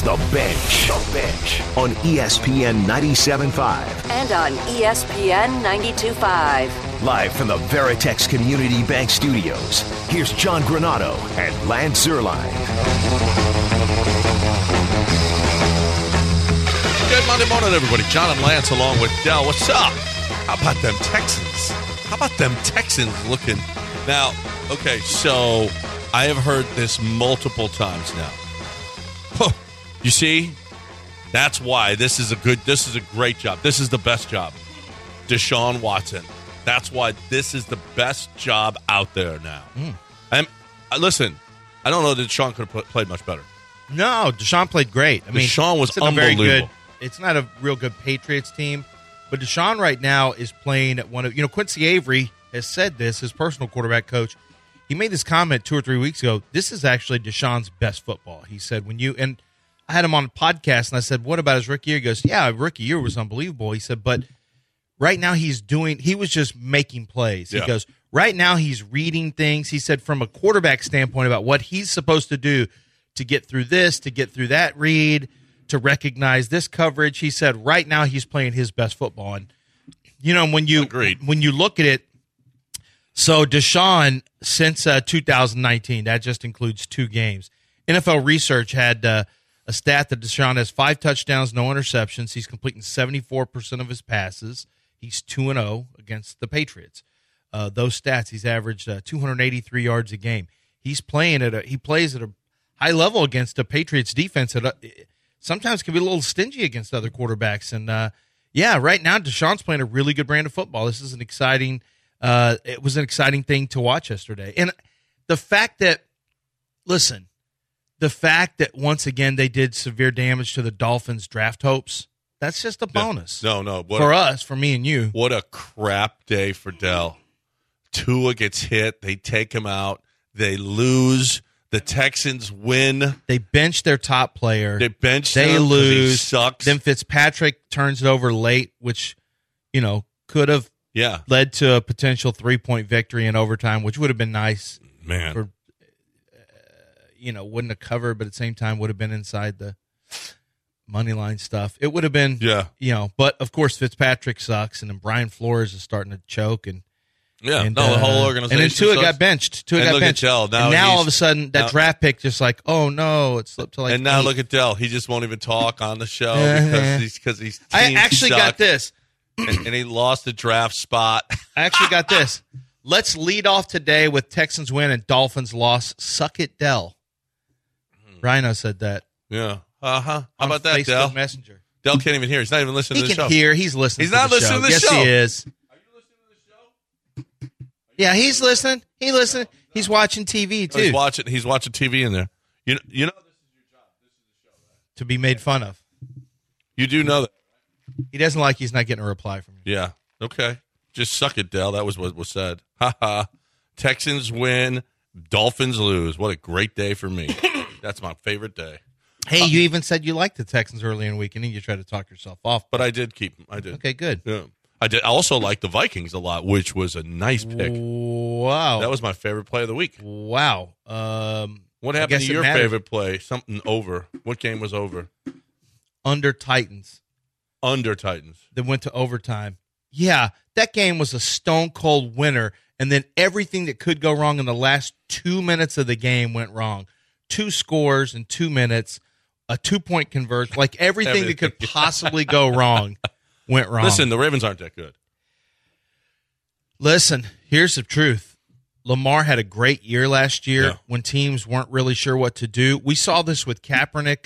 The Bench. The Bench on ESPN 97.5. And on ESPN 92.5. Live from the Veritex Community Bank Studios, here's John Granato and Lance Zierlein. Good Monday morning, everybody. John and Lance along with Dell. What's up? How about them Texans? How about them Texans looking? Now, okay, so I have heard this multiple times now. You see? That's why this is a great job. This is the best job. Deshaun Watson. That's why this is the best job out there now. And listen, I don't know that Deshaun could have played much better. No, Deshaun played great. I mean, Deshaun was unbelievable. It's not a real good Patriots team, but Deshaun right now is playing at one of, Quincy Avery has said this, his personal quarterback coach. He made this comment 2 or 3 weeks ago. This is actually Deshaun's best football. He said, and I had him on a podcast and I said, what about his rookie year? He goes, yeah, rookie year was unbelievable. He said, but right now he was just making plays. He goes, right now he's reading things. He said from a quarterback standpoint about what he's supposed to do to get through this, to get through that read, to recognize this coverage. He said right now he's playing his best football. And, when you look at it, so Deshaun, since 2019, that just includes 2 games, NFL Research had a stat that Deshaun has 5 touchdowns, no interceptions. He's completing 74% of his passes. He's 2-0 against the Patriots. Those stats, he's averaged 283 yards a game. He plays at a high level against the Patriots defense that sometimes can be a little stingy against other quarterbacks. And right now Deshaun's playing a really good brand of football. This is it was an exciting thing to watch yesterday. And the fact that once again they did severe damage to the Dolphins' draft hopes, that's just a bonus. No. For me and you. What a crap day for Dell. Tua gets hit. They take him out. They lose. The Texans win. They bench their top player. They lose. He sucks. Then Fitzpatrick turns it over late, which, could have led to a potential 3-point victory in overtime, which would have been nice. Man. Wouldn't have covered, but at the same time would have been inside the money line stuff. It would have been, but of course Fitzpatrick sucks, and then Brian Flores is starting to choke, the whole organization. And then Tua got benched. Now all of a sudden, that draft pick just like, oh no, it slipped to like. And now 8. Look at Dell. He just won't even talk on the show because he's. I actually got this, and he lost the draft spot. I actually got this. Let's lead off today with Texans win and Dolphins loss. Suck it, Dell. Rhino said that. Yeah. How about that, Facebook Dell? Messenger. Dell can't even hear. He's not even listening to the show. He can hear. He's listening. He's not listening to the show. Yes, he is. Are you listening to the show? Yeah, he's listening. He's watching TV too. He's watching TV in there. You know this is your job. This is the show, right? To be made fun of. You do know that. He doesn't like he's not getting a reply from you. Yeah. Okay. Just suck it, Dell. That was what was said. Ha ha. Texans win. Dolphins lose. What a great day for me. That's my favorite day. Hey, you even said you liked the Texans early in the week, and then you tried to talk yourself off. But I did keep them. I did. Okay, good. Yeah. I did. I also like the Vikings a lot, which was a nice pick. Wow. That was my favorite play of the week. Wow. What happened to your favorite play? Something over. What game was over? Under Titans. That went to overtime. Yeah, that game was a stone-cold winner, and then everything that could go wrong in the last 2 minutes of the game went wrong. 2 scores in 2 minutes, a 2-point conversion, like everything that could possibly go wrong went wrong. Listen, the Ravens aren't that good. Listen, here's the truth. Lamar had a great year last year when teams weren't really sure what to do. We saw this with Kaepernick.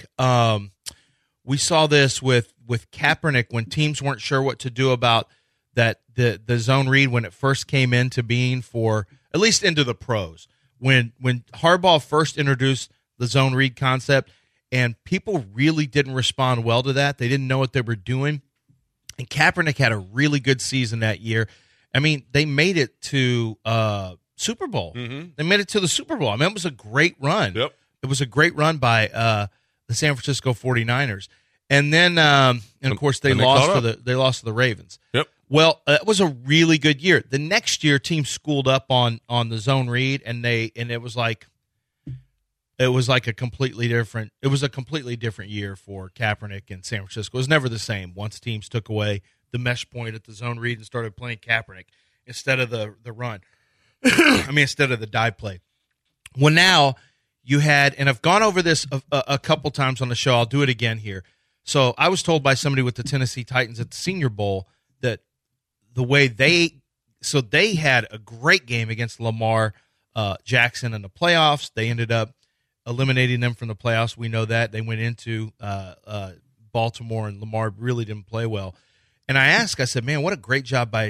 We saw this with Kaepernick when teams weren't sure what to do about that the zone read when it first came into being for at least into the pros. When Harbaugh first introduced the zone read concept, and people really didn't respond well to that. They didn't know what they were doing. And Kaepernick had a really good season that year. I mean, they made it to Super Bowl. Mm-hmm. They made it to the Super Bowl. I mean, it was a great run. Yep. It was a great run by the San Francisco 49ers. And then, of course, they lost to the Ravens. Yep. Well, it was a really good year. The next year, teams schooled up on the zone read, and it was like it was like a completely different year for Kaepernick in San Francisco. It was never the same once teams took away the mesh point at the zone read and started playing Kaepernick instead of the run. Instead of the dive play. Well, now you had, and I've gone over this a couple times on the show. I'll do it again here. So I was told by somebody with the Tennessee Titans at the Senior Bowl that the way they had a great game against Lamar Jackson in the playoffs. They ended up eliminating them from the playoffs. We know that. They went into Baltimore, and Lamar really didn't play well. And I said, man, what a great job by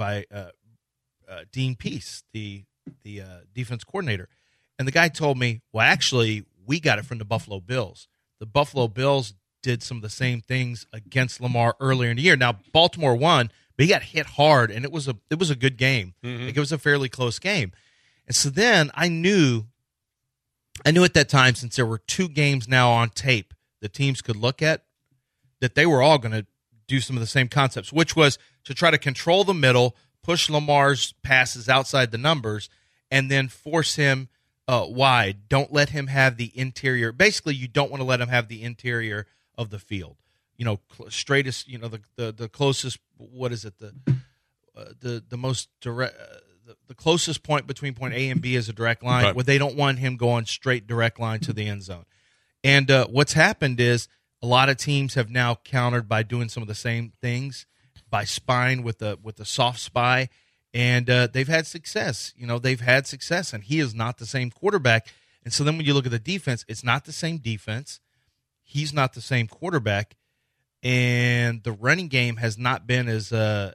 Dean Pease, the defense coordinator. And the guy told me, well, actually, we got it from the Buffalo Bills. The Buffalo Bills did some of the same things against Lamar earlier in the year. Now, Baltimore won, but he got hit hard, and it was a good game. Mm-hmm. Like, it was a fairly close game. And so then I knew at that time, since there were 2 games now on tape the teams could look at, that they were all going to do some of the same concepts, which was to try to control the middle, push Lamar's passes outside the numbers, and then force him wide. Don't let him have the interior. Basically, you don't want to let him have the interior of the field. Straightest. The closest. What is it? The most direct. The closest point between point A and B is a direct line. Right. Where they don't want him going straight direct line to the end zone. And what's happened is a lot of teams have now countered by doing some of the same things, by spying with the soft spy, and they've had success. And he is not the same quarterback. And so then when you look at the defense, it's not the same defense. He's not the same quarterback, and the running game has not been as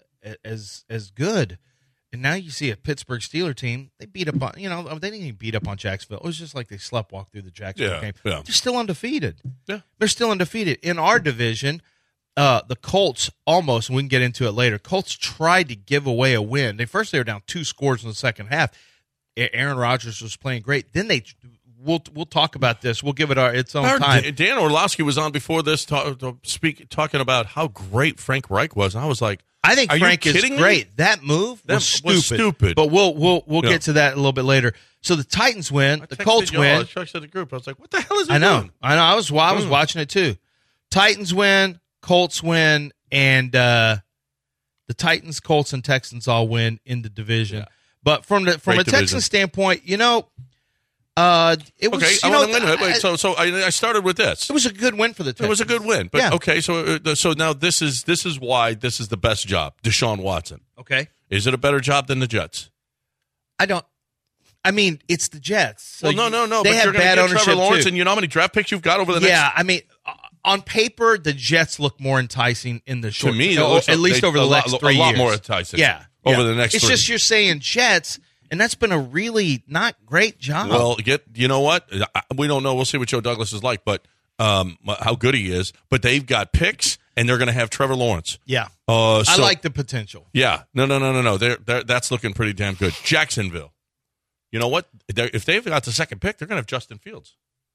good. And now you see a Pittsburgh Steelers team, they beat up on, they didn't even beat up on Jacksonville. It was just like they sleptwalked through the Jacksonville game. Yeah. They're still undefeated. Yeah. They're still undefeated. In our division, the Colts almost, and we can get into it later, Colts tried to give away a win. They were down 2 scores in the second half. Aaron Rodgers was playing great. Then we'll talk about this. We'll give it its own time. Dan Orlovsky was on before this talking about how great Frank Reich was. And I was like, I think Frank is great. Me? That move was stupid. But we'll get to that a little bit later. So the Titans win. The Colts win. I texted the group. I was like, what the hell is he doing? doing? I know. I was watching it too. Titans win. Colts win. And the Titans, Colts, and Texans all win in the division. Yeah. But from a Texans standpoint, it was. Okay, so I started with this. It was a good win for the Texans. It was a good win, but yeah. Okay. So now this is why this is the best job, Deshaun Watson. Okay, is it a better job than the Jets? It's the Jets. So no. They but have you're bad get ownership Trevor Lawrence, too. and you know how many draft picks you've got over the next. Yeah, on paper, the Jets look more enticing in the short. To me, at least over the next 3 years. A lot more enticing. Yeah. Over the next. It's 3. just you're saying Jets. And that's been a really not great job. Well, you know what? We don't know. We'll see what Joe Douglas is like, but how good he is. But they've got picks, and they're going to have Trevor Lawrence. Yeah. I like the potential. Yeah. No. That's looking pretty damn good. Jacksonville. You know what? If they've got the second pick, they're going to have Justin Fields.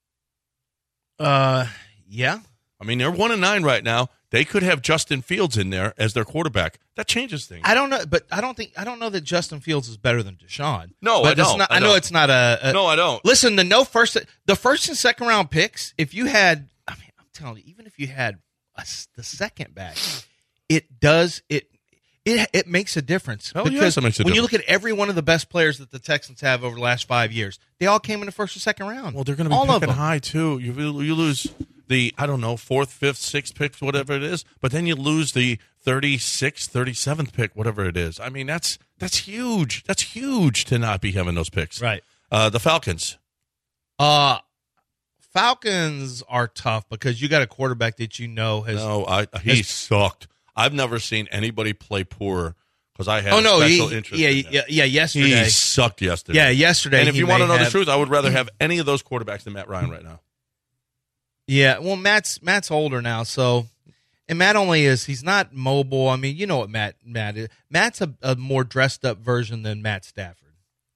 Yeah. They're 1-9 right now. They could have Justin Fields in there as their quarterback. That changes things. I don't know, but I don't know that Justin Fields is better than Deshaun. No, but I don't. I know it's not a. No, I don't. Listen, the first and second round picks. If you had, I'm telling you, even if you had the second back, it makes a difference. Hell because yes, it makes a when difference. you look at every one of the best players that the Texans have over the last 5 years, they all came in the first or second round. Well, they're going to be picking high too. You lose the 4th, 5th, 6th picks, whatever it is, but then you lose the 36th, 37th pick, whatever it is. That's huge. That's huge to not be having those picks. Right. The Falcons. Falcons are tough because you got a quarterback that he sucked. I've never seen anybody play poor because I had special interest. Yesterday he sucked yesterday. Yeah, yesterday. And if you want to know the truth, I would rather have any of those quarterbacks than Matt Ryan right now. Yeah, well, Matt's older now, so and Matt he's not mobile. You know what Matt is. Matt's a more dressed up version than Matt Stafford.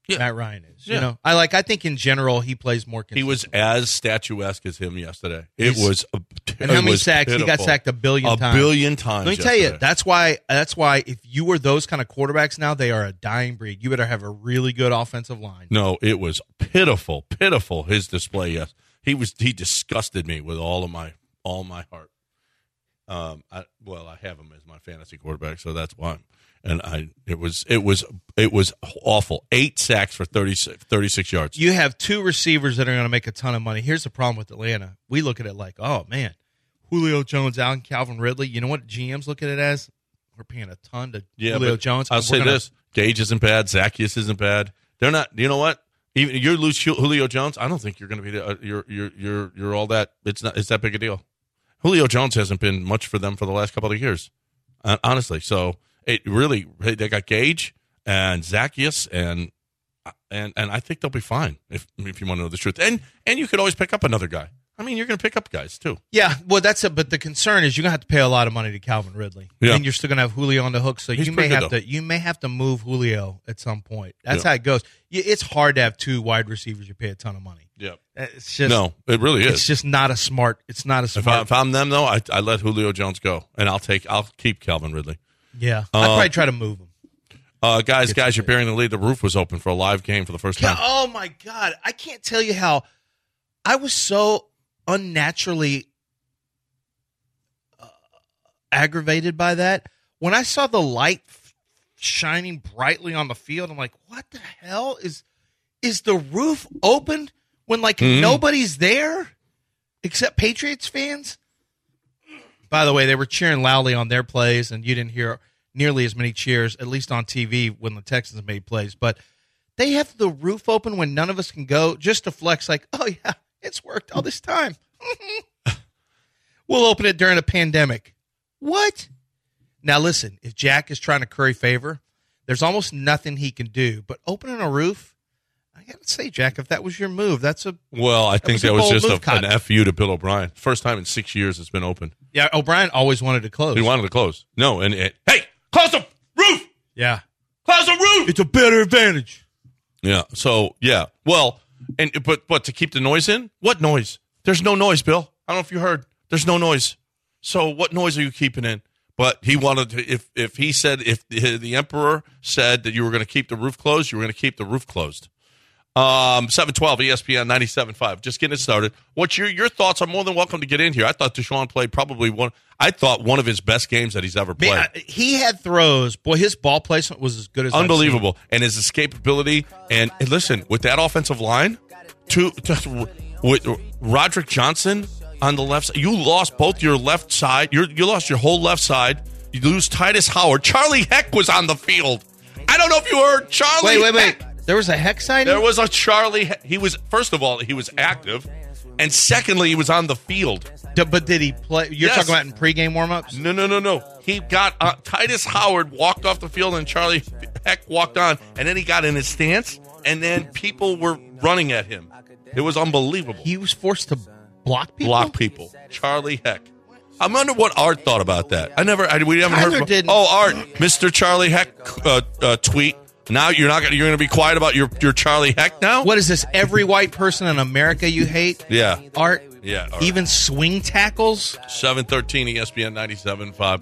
Yeah. Matt Ryan is. Yeah. I think in general he plays more consistent. He was as statuesque as him yesterday. And how many sacks? He got sacked a billion times. A billion times. Let me tell you, that's why if you were those kind of quarterbacks now, they are a dying breed. You better have a really good offensive line. No, it was pitiful, his display. Yes, he disgusted me with all my heart. I have him as my fantasy quarterback, so that's why. And it was awful. 8 sacks for 36 yards. You have 2 receivers that are going to make a ton of money. Here's the problem with Atlanta. We look at it like, oh man, Julio Jones out and Calvin Ridley. You know what GMs look at it as? We're paying a ton to Julio Jones. I'll say this: Gage isn't bad. Zacchaeus isn't bad. They're not. You know what? Even you lose Julio Jones, I don't think you're going to be you're all that. It's that big a deal. Julio Jones hasn't been much for them for the last couple of years, honestly. So. It really, they got Gage and Zacchaeus, and I think they'll be fine if you want to know the truth. And you could always pick up another guy. I mean, you're going to pick up guys too. Yeah, well, that's it. But the concern is you're going to have to pay a lot of money to Calvin Ridley, and you're still going to have Julio on the hook. So you may have to move Julio at some point. That's how it goes. It's hard to have 2 wide receivers you pay a ton of money. Yeah, it's just no, it really is. It's just not a smart. It's not a smart. If I'm them though, I let Julio Jones go, and I'll keep Calvin Ridley. Yeah, I'd probably try to move him. Guys, you're bearing the lead. The roof was open for a live game for the first time. Oh, my God. I can't tell you how I was so unnaturally aggravated by that. When I saw the light shining brightly on the field, I'm like, what the hell? Is the roof open when, nobody's there except Patriots fans? By the way, they were cheering loudly on their plays, and you didn't hear nearly as many cheers, at least on TV, when the Texans made plays. But they have the roof open when none of us can go just to flex like, oh, yeah, it's worked all this time. We'll open it during a pandemic. What? Now, listen, if Jack is trying to curry favor, there's almost nothing he can do. But opening a roof, I got to say, Jack, if that was your move, I think that was just an FU to Bill O'Brien. First time in 6 years it's been open. Yeah, O'Brien always wanted to close. He wanted to close. No, hey, close the roof! Yeah. Close the roof! It's a better advantage. Yeah, so, yeah. Well, but to keep the noise in? What noise? There's no noise, Bill. I don't know if you heard. There's no noise. So what noise are you keeping in? But he wanted to, if the emperor said that you were going to keep the roof closed, you were going to keep the roof closed. 712 ESPN 97.5. Just getting it started. What's your thoughts? I'm more than welcome to get in here. I thought Deshaun played probably one of his best games that he's ever played. Man, he had throws. Boy, his ball placement was as good as unbelievable. And his escapability. And listen, with that offensive line, with Roderick Johnson on the left side, you lost both your left side. You lost your whole left side. You lose Titus Howard. Charlie Heck was on the field. I don't know if you heard Charlie. Wait. There was a Heck signing? There was a Charlie. He was, first of all, he was active. And secondly, he was on the field. But did he play? You're talking about in pregame warmups? No. He got, Titus Howard walked off the field and Charlie Heck walked on. And then he got in his stance. And then people were running at him. It was unbelievable. He was forced to block people? Charlie Heck. I wonder what Art thought about that. We haven't heard from. Didn't. Oh, Art, Mr. Charlie Heck tweet. Now you're going to be quiet about your Charlie Heck now? What is this? Every white person in America you hate? Yeah. Art? Yeah. Art. Even swing tackles? 713 ESPN 97.5.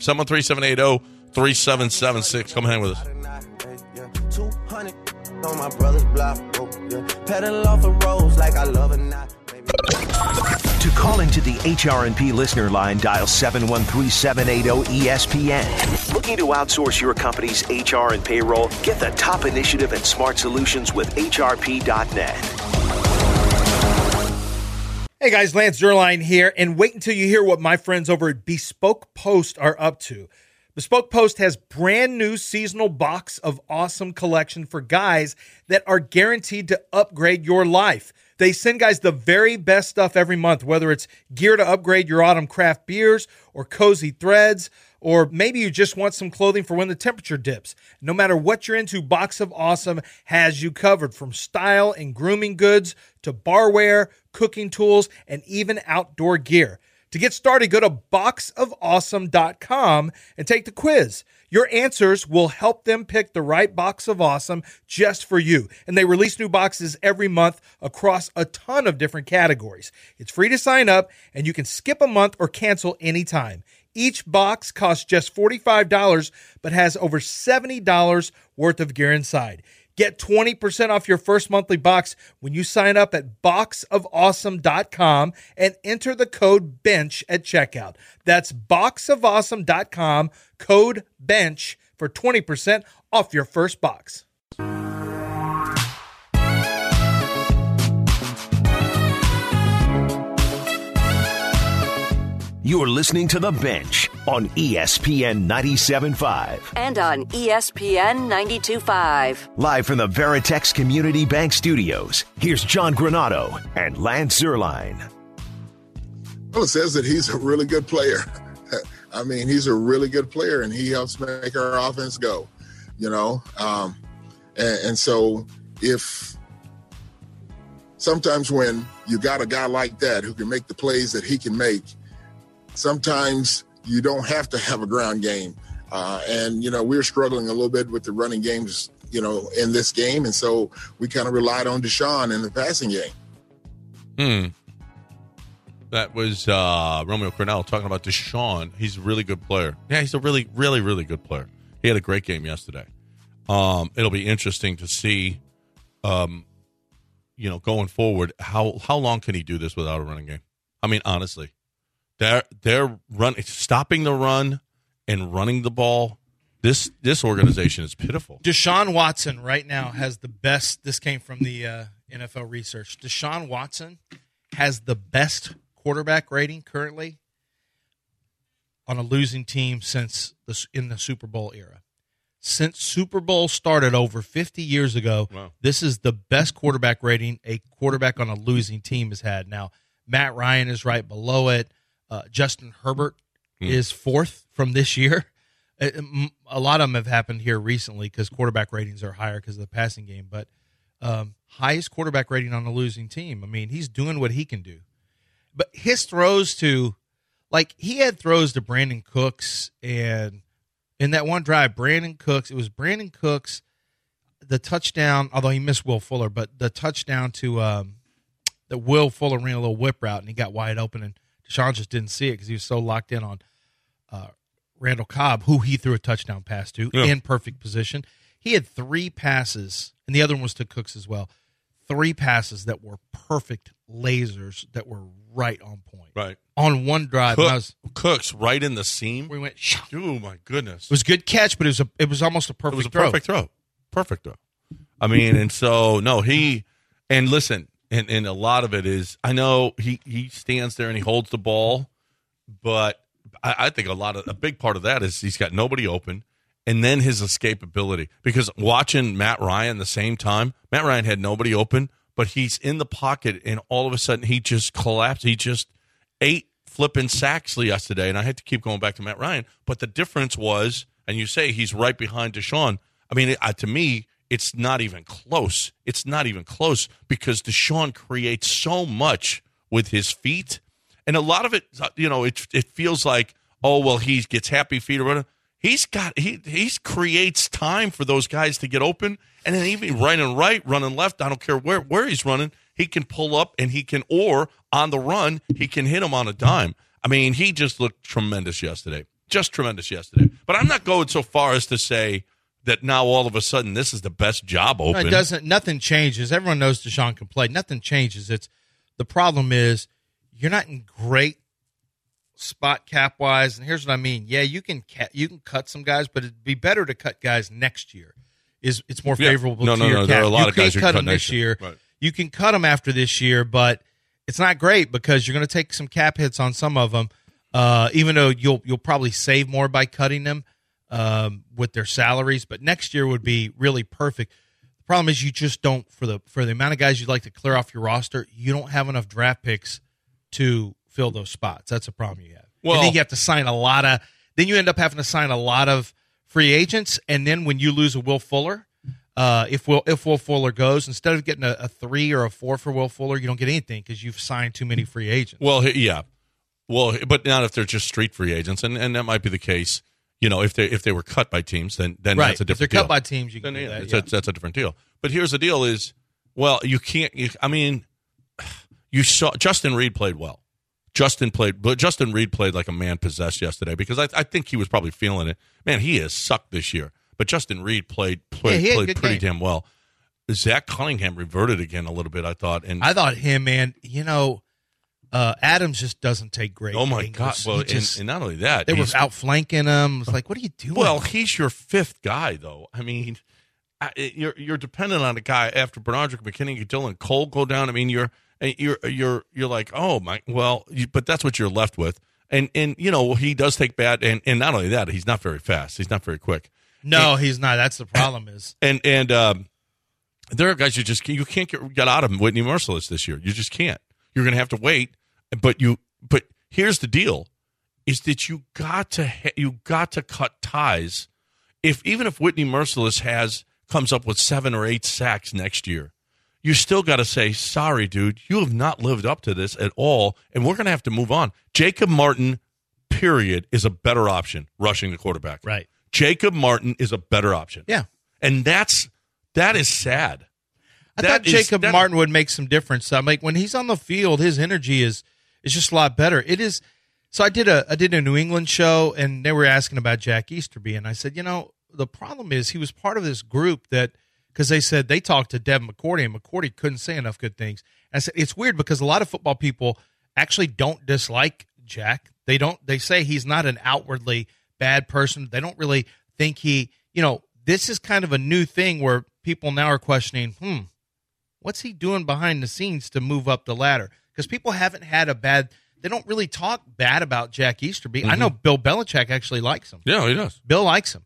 73780-3776. Come hang with us. 200 on my brother's block. Pedal off the roads like I love it now. To call into the HRNP listener line, dial 713-780-ESPN. Looking to outsource your company's HR and payroll? Get the top initiative and smart solutions with HRP.net. Hey guys, Lance Zierlein here, and wait until you hear what my friends over at Bespoke Post are up to. Bespoke Post has brand new seasonal box of awesome collection for guys that are guaranteed to upgrade your life. They send guys the very best stuff every month, whether it's gear to upgrade your autumn craft beers or cozy threads, or maybe you just want some clothing for when the temperature dips. No matter what you're into, Box of Awesome has you covered, from style and grooming goods to barware, cooking tools, and even outdoor gear. To get started, go to boxofawesome.com and take the quiz. Your answers will help them pick the right box of awesome just for you. And they release new boxes every month across a ton of different categories. It's free to sign up, and you can skip a month or cancel anytime. Each box costs just $45, but has over $70 worth of gear inside. Get 20% off your first monthly box when you sign up at boxofawesome.com and enter the code BENCH at checkout. That's boxofawesome.com, code BENCH for 20% off your first box. You're listening to The Bench on ESPN 97.5. And on ESPN 92.5. Live from the Veritex Community Bank Studios, here's John Granado and Lance Zierlein. Well, it says that he's a really good player. I mean, he's a really good player, and he helps make our offense go, you know. And so if sometimes when you got a guy like that who can make the plays that he can make, sometimes you don't have to have a ground game. And, you know, we're struggling a little bit with the running games, you know, in this game. And so we kind of relied on Deshaun in the passing game. That was Romeo Crennel talking about Deshaun. He's a really good player. Yeah, he's a really, really, really good player. He had a great game yesterday. It'll be interesting to see, you know, going forward, how long can he do this without a running game? I mean, honestly. They're stopping the run and running the ball. This organization is pitiful. Deshaun Watson right now has the best. This came from the NFL research. Deshaun Watson has the best quarterback rating currently on a losing team since in the Super Bowl era. Since Super Bowl started over 50 years ago, wow. This is the best quarterback rating a quarterback on a losing team has had. Now, Matt Ryan is right below it. Justin Herbert is fourth from this year. A lot of them have happened here recently because quarterback ratings are higher because of the passing game. But highest quarterback rating on a losing team. I mean, he's doing what he can do. But his throws to, like, he had throws to Brandon Cooks, and in that one drive, it was Brandon Cooks, the touchdown, although he missed Will Fuller, but the touchdown to that Will Fuller ran a little whip route, and he got wide open, and Deshaun just didn't see it because he was so locked in on Randall Cobb, who he threw a touchdown pass to in perfect position. He had three passes, and the other one was to Cooks as well. Three passes that were perfect lasers that were right on point. Right. On one drive. Cooks right in the seam. We went, oh, my goodness. It was a good catch, but it was almost a perfect throw. Perfect throw. I mean, and so, no, and listen, and a lot of it is, I know he stands there and he holds the ball, but I think a big part of that is he's got nobody open, and then his escapability. Because watching Matt Ryan the same time, Matt Ryan had nobody open, but he's in the pocket, and all of a sudden he just collapsed. He just ate flipping sacks yesterday, and I had to keep going back to Matt Ryan. But the difference was, and you say he's right behind Deshaun, I mean, to me, it's not even close. It's not even close because Deshaun creates so much with his feet. And a lot of it, you know, it feels like, oh, well, he gets happy feet or whatever. He creates time for those guys to get open. And then even running right, running left, I don't care where he's running, he can pull up and or on the run, he can hit him on a dime. I mean, he just looked tremendous yesterday. Just tremendous yesterday. But I'm not going so far as to say that now all of a sudden this is the best job open. No, it doesn't. Nothing changes. Everyone knows Deshaun can play. Nothing changes. The problem is you're not in great spot cap wise. And here's what I mean. Yeah, you can cut some guys, but it'd be better to cut guys next year. It's more favorable to your cap. There are a lot of guys you can't cut them this year. Right. You can cut them after this year, but it's not great because you're going to take some cap hits on some of them. Even though you'll probably save more by cutting them with their salaries, but next year would be really perfect. The problem is you just don't, for the amount of guys you'd like to clear off your roster, you don't have enough draft picks to fill those spots. That's a problem you have. Well, and then you have to sign then you end up having to sign a lot of free agents, and then when you lose a Will Fuller, if Will Fuller goes, instead of getting a 3 or a 4 for Will Fuller, you don't get anything because you've signed too many free agents. Well, yeah. Well, but not if they're just street free agents, and that might be the case. If they were cut by teams, then right. That's a different deal. If they're cut by teams, you can do that. That's a different deal. But here's the deal: you can't. You saw Justin Reed played well. Justin Reed played like a man possessed yesterday because I think he was probably feeling it. Man, he has sucked this year. But Justin Reed played pretty damn well. Zach Cunningham reverted again a little bit, I thought. And I thought him, man, Adams just doesn't take great. Oh, my angles. God. Well, and not only that. They were outflanking him. It's like, what are you doing? Well, he's your fifth guy, though. I mean, you're dependent on a guy after Bernardrick, McKinney, Dylan Cole go down. I mean, you're like, oh, my. Well, but that's what you're left with. And he does take bad. And not only that, he's not very fast. He's not very quick. No, he's not. That's the problem is. And there are guys you can't get out of him. Whitney Merciless this year. You just can't. You're going to have to wait. But here's the deal: is that you got to cut ties. Even if Whitney Merciless comes up with 7 or 8 sacks next year, you still got to say, sorry, dude, you have not lived up to this at all, and we're going to have to move on. Jacob Martin, period, is a better option rushing the quarterback. Right. Jacob Martin is a better option. Yeah. And that is sad. I thought Jacob Martin would make some difference. I'm like, when he's on the field, his energy is just a lot better. It is. So I did a New England show, and they were asking about Jack Easterby, and I said, the problem is he was part of this group that, because they said they talked to Devin McCourty, and McCourty couldn't say enough good things. And I said, it's weird because a lot of football people actually don't dislike Jack. They say he's not an outwardly bad person. They don't really think this is kind of a new thing where people now are questioning, what's he doing behind the scenes to move up the ladder? Because people haven't had they don't really talk bad about Jack Easterby. Mm-hmm. I know Bill Belichick actually likes him. Yeah, he does. Bill likes him.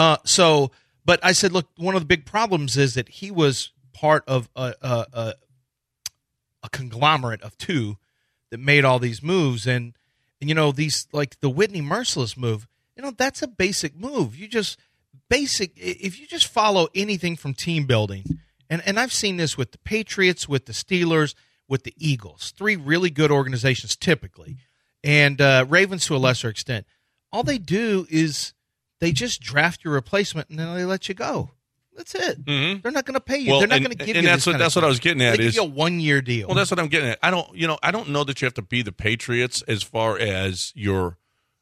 But I said, look, one of the big problems is that he was part of a conglomerate of two that made all these moves. And these, like the Whitney Merciless move, that's a basic move. If you just follow anything from team building, and I've seen this with the Patriots, with the Steelers, with the Eagles, 3 really good organizations typically, and Ravens to a lesser extent. All they do is they just draft your replacement and then they let you go. That's it. Mm-hmm. They're not going to pay you. They're not going to give you. And that's what I was getting at. They give you a 1-year deal. Well, that's what I'm getting at. I don't know that you have to be the Patriots as far as your,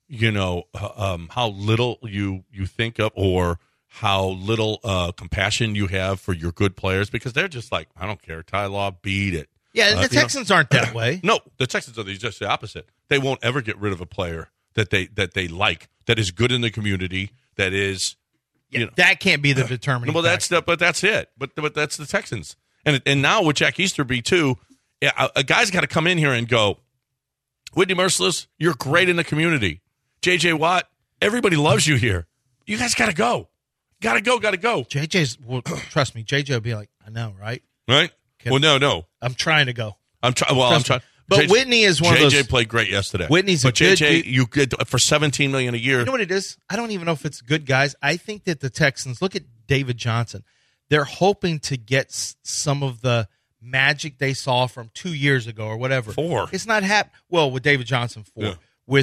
how little you think of or how little compassion you have for your good players, because they're just like, I don't care. Ty Law, beat it. Yeah, the Texans aren't that way. No, the Texans are just the opposite. They won't ever get rid of a player that they like, that is good in the community, that is, that can't be the determining. Well, that's it. But that's the Texans, and now with Jack Easterby too, a guy's got to come in here and go, Whitney Merciless, you're great in the community. J.J. Watt, everybody loves you here. You guys got to go. Got to go. Trust me, JJ will be like, I know, right? Right? No. I'm trying to go. I'm trying. But Whitney is one of those. JJ played great yesterday. Whitney's a good JJ, you get for $17 million a year. You know what it is? I don't even know if it's good guys. I think that the Texans, look at David Johnson. They're hoping to get some of the magic they saw from 2 years ago or whatever. 4. It's not happening. Well, with David Johnson, 4. Yeah.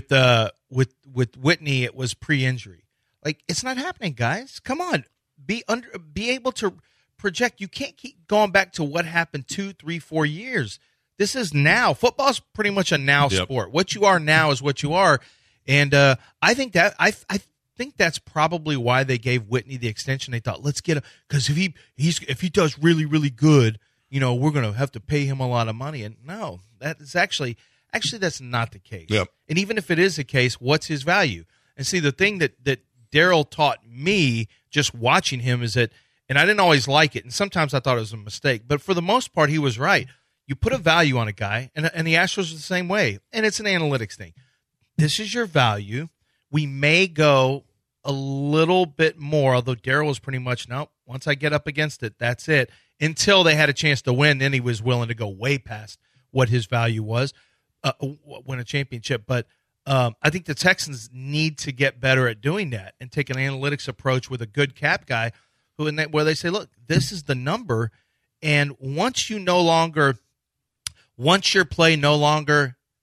With Whitney, it was pre-injury. Like, it's not happening, guys. Come on. Be able to project. You can't keep going back to what happened 2, 3, 4 years. This is now. Football's pretty much a now sport. What you are now is what you are. And I think that's probably why they gave Whitney the extension. They thought, let's get him, because if he does really, really good, we're going to have to pay him a lot of money. And no, that is actually that's not the case. Yep. And even if it is the case, what's his value? And see, the thing that Daryl taught me just watching him is that, and I didn't always like it, and sometimes I thought it was a mistake, but for the most part, he was right. You put a value on a guy, and the Astros are the same way, and it's an analytics thing. This is your value. We may go a little bit more, although Daryl was pretty much, no, once I get up against it, that's it. Until they had a chance to win, then he was willing to go way past what his value was, win a championship. But I think the Texans need to get better at doing that and take an analytics approach with a good cap guy where they say, look, this is the number, and once your play no longer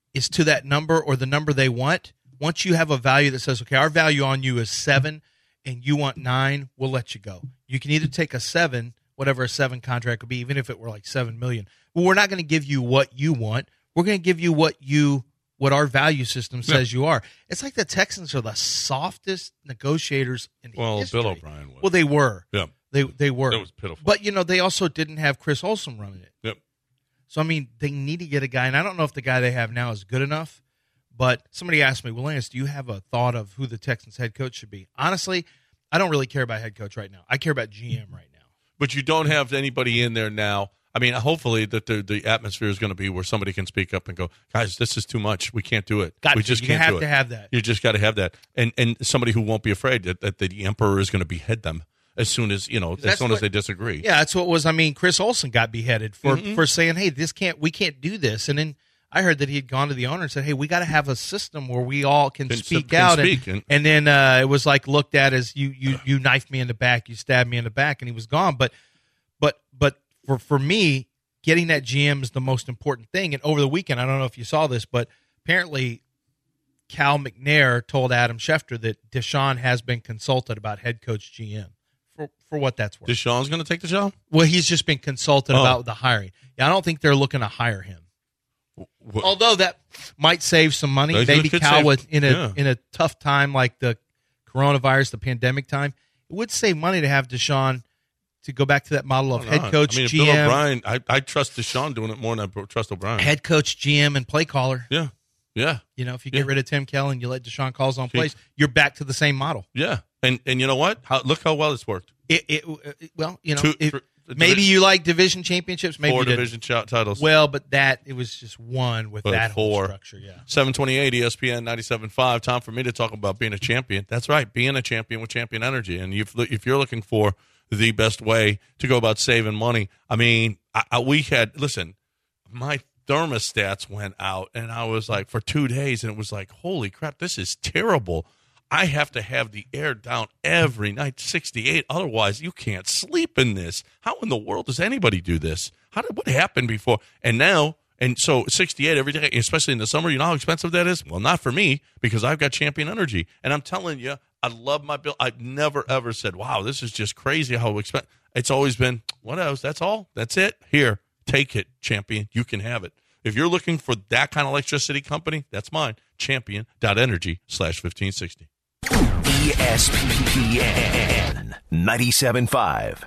is to that number or the number they want, once you have a value that says, okay, our value on you is 7 and you want 9, we'll let you go. You can either take a 7, whatever a 7 contract would be, even if it were like $7 million. But we're not going to give you what you want. We're going to give you what our value system says you are. It's like the Texans are the softest negotiators in history. Bill O'Brien was. Well, they were. Yeah. They were. It was pitiful. But, they also didn't have Chris Olsen running it. Yep. So, they need to get a guy, and I don't know if the guy they have now is good enough, but somebody asked me, well, Lance, do you have a thought of who the Texans head coach should be? Honestly, I don't really care about head coach right now. I care about GM right now. But you don't have anybody in there now. Hopefully that the atmosphere is going to be where somebody can speak up and go, guys, this is too much. We can't do it. We just can't do it. You have to have that. You just got to have that. And somebody who won't be afraid that the emperor is going to behead them as soon as, as they disagree. Yeah, that's what was. Chris Olsen got beheaded for saying, hey, we can't do this. And then I heard that he had gone to the owner and said, hey, we got to have a system where we all can speak out. And then it was like looked at as you knifed me in the back, you stabbed me in the back, and he was gone. But for me, getting that GM is the most important thing. And over the weekend, I don't know if you saw this, but apparently Cal McNair told Adam Schefter that Deshaun has been consulted about head coach GM. For what that's worth. Deshaun's going to take the job? Well, he's just been consulted about the hiring. Yeah, I don't think they're looking to hire him. Although that might save some money. Maybe Cal in a tough time like the coronavirus, the pandemic time, it would save money to have Deshaun to go back to that model of head coach, GM. Bill O'Brien, I trust Deshaun doing it more than I trust O'Brien. Head coach, GM, and play caller. Yeah. If you get rid of Tim Kelly and you let Deshaun calls on plays, you're back to the same model. Yeah. And you know what? Look how well it's worked. Maybe you like division championships. Maybe 4 division titles. Well, but it was just one with that whole structure. Yeah. 728 ESPN 97.5. Time for me to talk about being a champion. That's right, being a champion with Champion Energy. And if you're looking for the best way to go about saving money, my thermostats went out, and I was like, for 2 days, and it was like, holy crap, this is terrible. I have to have the air down every night, 68. Otherwise, you can't sleep in this. How in the world does anybody do this? What happened before? So 68 every day, especially in the summer, you know how expensive that is? Well, not for me, because I've got Champion Energy. And I'm telling you, I love my bill. I've never, ever said, wow, this is just crazy how expensive. It's always been, what else? That's all. That's it. Here, take it, Champion. You can have it. If you're looking for that kind of electricity company, that's mine. Champion.energy/1560. ESPN 97.5.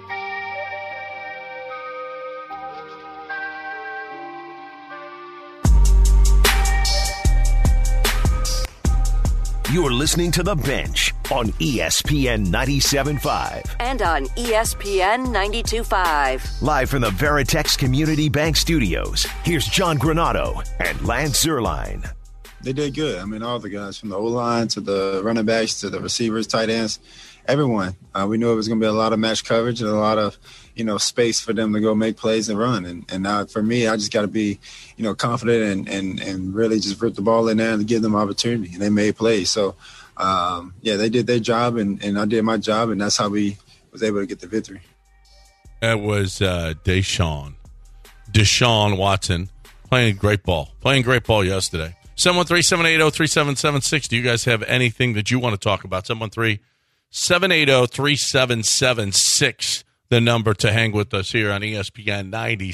You're listening to The Bench on ESPN 97.5. And on ESPN 92.5. Live from the Veritex Community Bank Studios, here's John Granado and Lance Zierlein. They did good. All the guys from the O-line to the running backs to the receivers, tight ends, everyone. We knew it was going to be a lot of match coverage and a lot of, space for them to go make plays and run. And now for me, I just got to be, confident and really just rip the ball in there and give them opportunity. And they made plays. So, they did their job and I did my job, and that's how we was able to get the victory. That was Deshaun Watson playing great ball yesterday. 713-780-3776. Do you guys have anything that you want to talk about? 713-780-3776, the number to hang with us here on ESPN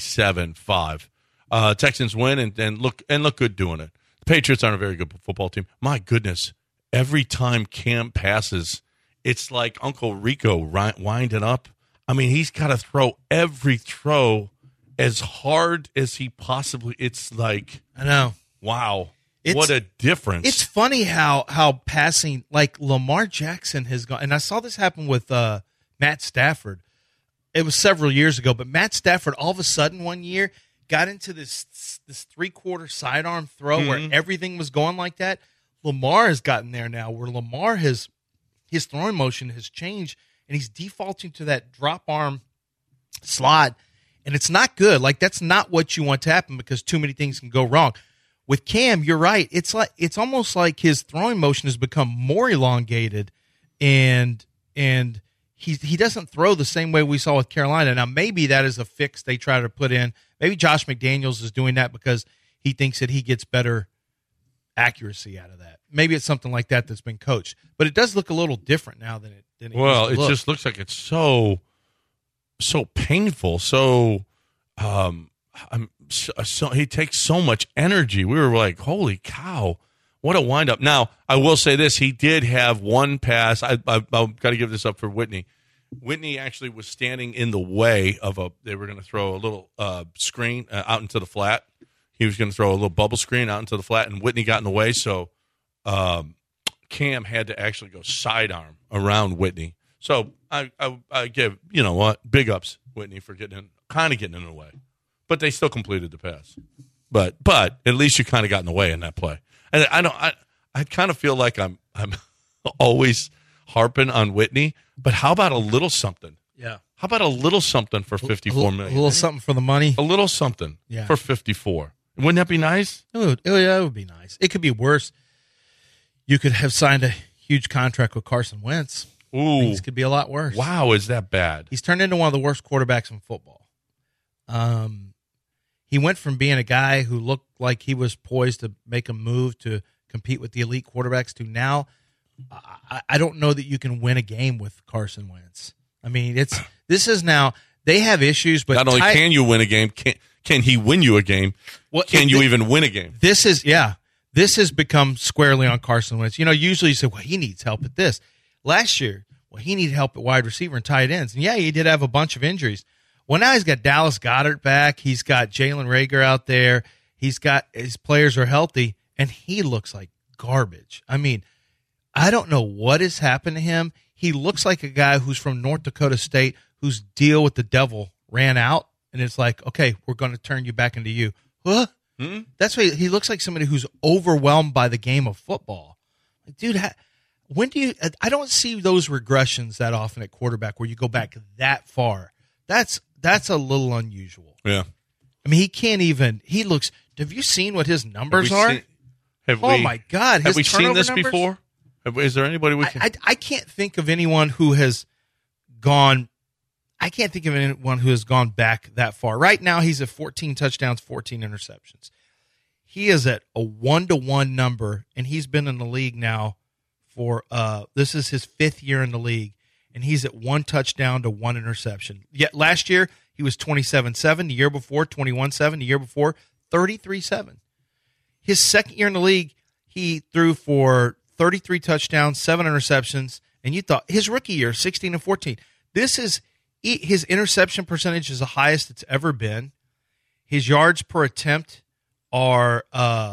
97.5. Texans win and look good doing it. The Patriots aren't a very good football team. My goodness, every time Cam passes, it's like Uncle Rico winding up. He's got to throw every throw as hard as he possibly. It's like, I know. Wow. What a difference. It's funny how passing, like Lamar Jackson has gone, and I saw this happen with Matt Stafford. It was several years ago, but Matt Stafford all of a sudden one year got into this 3/4 sidearm throw where everything was going like that. Lamar has gotten there now where Lamar his throwing motion has changed, and he's defaulting to that drop arm slot, and it's not good. Like, that's not what you want to happen because too many things can go wrong. With Cam, you're right. It's almost like his throwing motion has become more elongated, and he doesn't throw the same way we saw with Carolina. Now, maybe that is a fix they try to put in. Maybe Josh McDaniels is doing that because he thinks that he gets better accuracy out of that. Maybe it's something like that that's been coached, but it does look a little different now than it used to look. Just looks like it's so painful. So, so he takes so much energy. We were like, holy cow, what a windup. Now, I will say this. He did have one pass. I've got to give this up for Whitney. Whitney actually was standing in the way of they were going to throw a little screen out into the flat. He was going to throw a little bubble screen out into the flat, and Whitney got in the way. So Cam had to actually go sidearm around Whitney. So I give, you know what, big ups, Whitney, for getting in the way. But they still completed the pass. But at least you kind of got in the way in that play. And I kind of feel like I'm always harping on Whitney, but how about a little something? Yeah. How about a little something for $54 million? A little something for the money. A little something for $54. Wouldn't that be nice? It would be nice. It could be worse. You could have signed a huge contract with Carson Wentz. Ooh. Things could be a lot worse. Wow, is that bad? He's turned into one of the worst quarterbacks in football. He went from being a guy who looked like he was poised to make a move to compete with the elite quarterbacks to now, I don't know that you can win a game with Carson Wentz. I mean, this is now, they have issues, but not only can you win a game, can he win you a game? Well, can you even win a game? This has become squarely on Carson Wentz. You know, usually you say, well, he needs help at this. Last year, well, he needed help at wide receiver and tight ends. And yeah, he did have a bunch of injuries. Well, now he's got Dallas Goedert back. He's got Jalen Reagor out there. He's got his players are healthy, and he looks like garbage. I mean, I don't know what has happened to him. He looks like a guy who's from North Dakota State whose deal with the devil ran out, and it's like, okay, we're going to turn you back into you. Huh? That's why he looks like somebody who's overwhelmed by the game of football. Like, dude, when do you? I don't see those regressions that often at quarterback where you go back that far. That's a little unusual. Yeah. I mean, he can't even. He looks. Have you seen what his numbers are? My God! Have we seen this before? Is there anybody we can? I can't think of anyone who has gone. I can't think of anyone who has gone back that far. Right now, he's at 14 touchdowns, 14 interceptions. He is at a 1-to-1 number, and he's been in the league now for this is his 5th year in the league, and he's at 1 touchdown to 1 interception. Yet last year he was 27-7. The year before 21-7. The year before 33-7. His second year in the league, he threw for 33 touchdowns, 7 interceptions, and you thought his rookie year 16-14. This is his interception percentage is the highest it's ever been. His yards per attempt are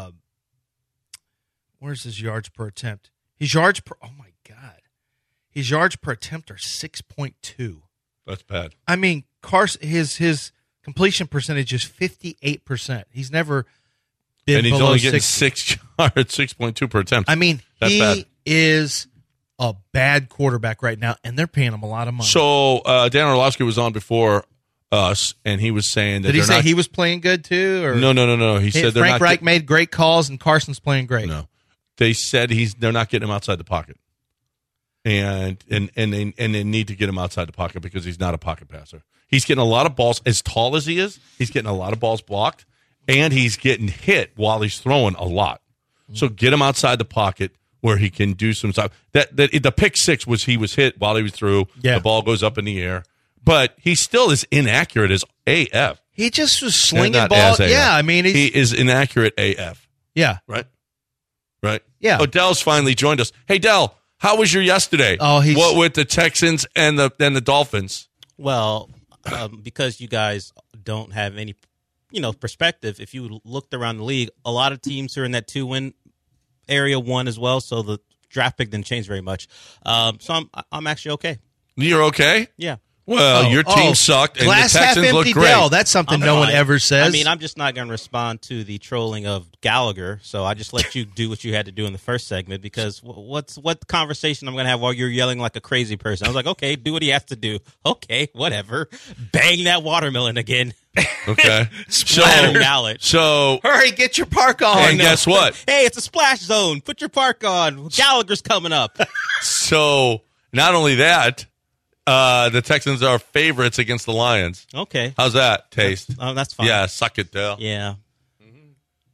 where's his yards per attempt? His yards per his yards per attempt are 6.2. That's bad. I mean, his completion percentage is 58%. He's never been and he's below only getting 6 yards, 6.2 per attempt. I mean, that's he bad. is a bad quarterback right now, and they're paying him a lot of money. So Dan Orlovsky was on before us, and he was saying that did he say he was playing good too? Or no. He said Frank Reich made great calls, and Carson's playing great. No, they said they're not getting him outside the pocket, and they need to get him outside the pocket because he's not a pocket passer. He's getting a lot of balls. As tall as he is, he's getting a lot of balls blocked, and he's getting hit while he's throwing a lot. So get him outside the pocket where he can do some stuff. The pick six was he was hit while he was through. Yeah. The ball goes up in the air, but he still is inaccurate as AF. He just was slinging balls. Yeah, I mean he is inaccurate AF. Yeah, right. Yeah. Oh, Dell's finally joined us. Hey, Dell, how was your yesterday? Oh, what with the Texans and the Dolphins? Well, because you guys don't have any, perspective. If you looked around the league, a lot of teams are in that 2-win area 1 as well. So the draft pick didn't change very much. So I'm actually okay. You're okay? Yeah. Well, your team sucked, and glass the Texans half look empty great. Dell. That's something no one ever says. I mean, I'm just not going to respond to the trolling of Gallagher, so I just let you do what you had to do in the first segment because what conversation I'm going to have while you're yelling like a crazy person? I was like, okay, do what he has to do. Okay, whatever. Bang that watermelon again. Okay. Splatter mallet. So hurry, get your park on. And guess what? Hey, it's a splash zone. Put your park on. Gallagher's coming up. So not only that, the Texans are favorites against the Lions. Okay. How's that taste? That's fine. Yeah, suck it, Dale. Yeah.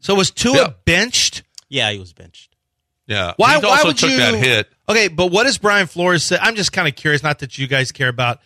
So was Tua benched? Yeah, he was benched. Yeah. Why He also would took you, that hit. Okay, but what does Brian Flores say? I'm just kind of curious, not that you guys care about